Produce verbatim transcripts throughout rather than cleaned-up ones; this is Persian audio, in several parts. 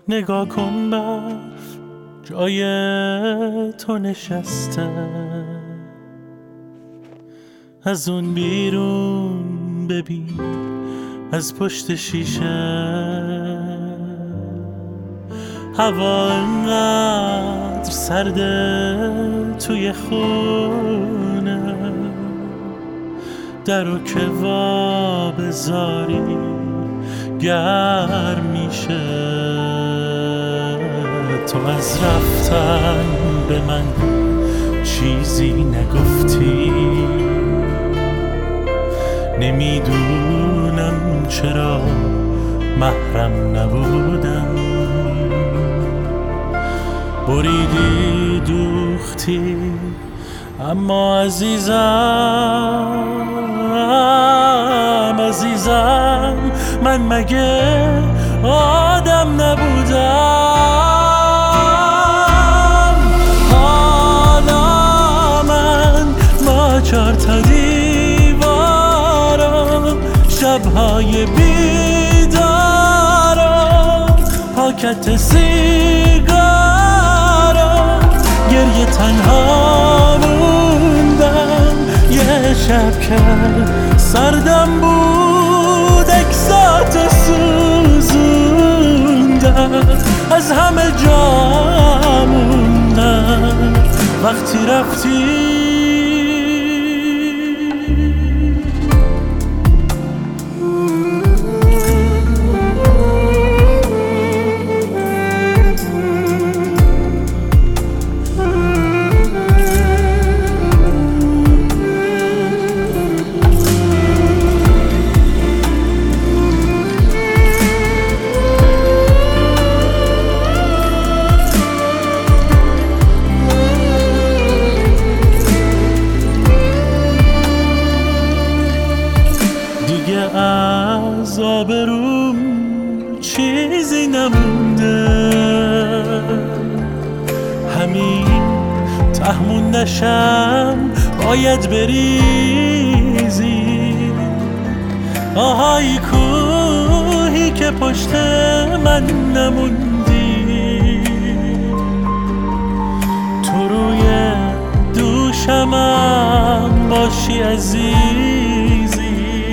نگاه کن برف جای تو نشسته، از اون بیرون ببین از پشت شیشه هوا انقدر سرده توی خونه، درو که وا بذاری گرم میشه. تو از رفتن به من چیزی نگفتی، نمیدونم چرا محرم نبودم. بریدی دوختی اما عزیزم عزیزم من مگه آدم نبودم؟ حالا من با چار تا دیوارم، شبهای بیدارم، پاکت سیگارم، گریه تنها موندم. یه شب که سردم بود اکساتو سوزوندم، از همه جا موندم وقتی رفتی. از آبروم چیزی نمونده، همین تهموندشم باید بریزی. آهای کوهی که پشت من نموندی، تو روی دوشمم باشی عزیزی.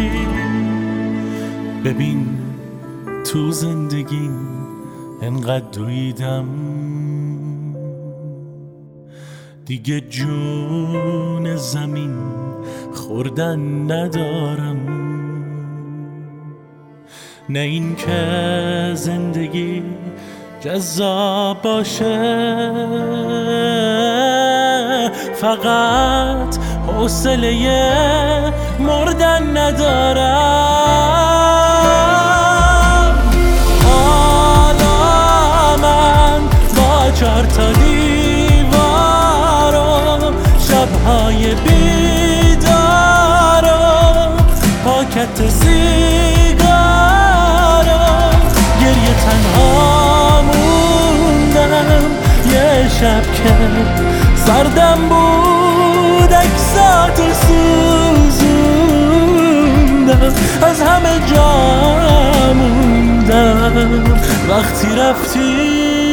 ببین تو زندگیم انقدر دویدم، دیگه جون زمین خوردن ندارم. نه این که زندگی جذاب باشه، فقط حوصله مردن ندارم. حالا من با چار تا دیوارم، شبهای بیدارم، پاکت سیگارم، گریه تنها موندم. یه شب که سردم بود اکساتو سوزوندم، از همه جا موندم وقتی رفتی.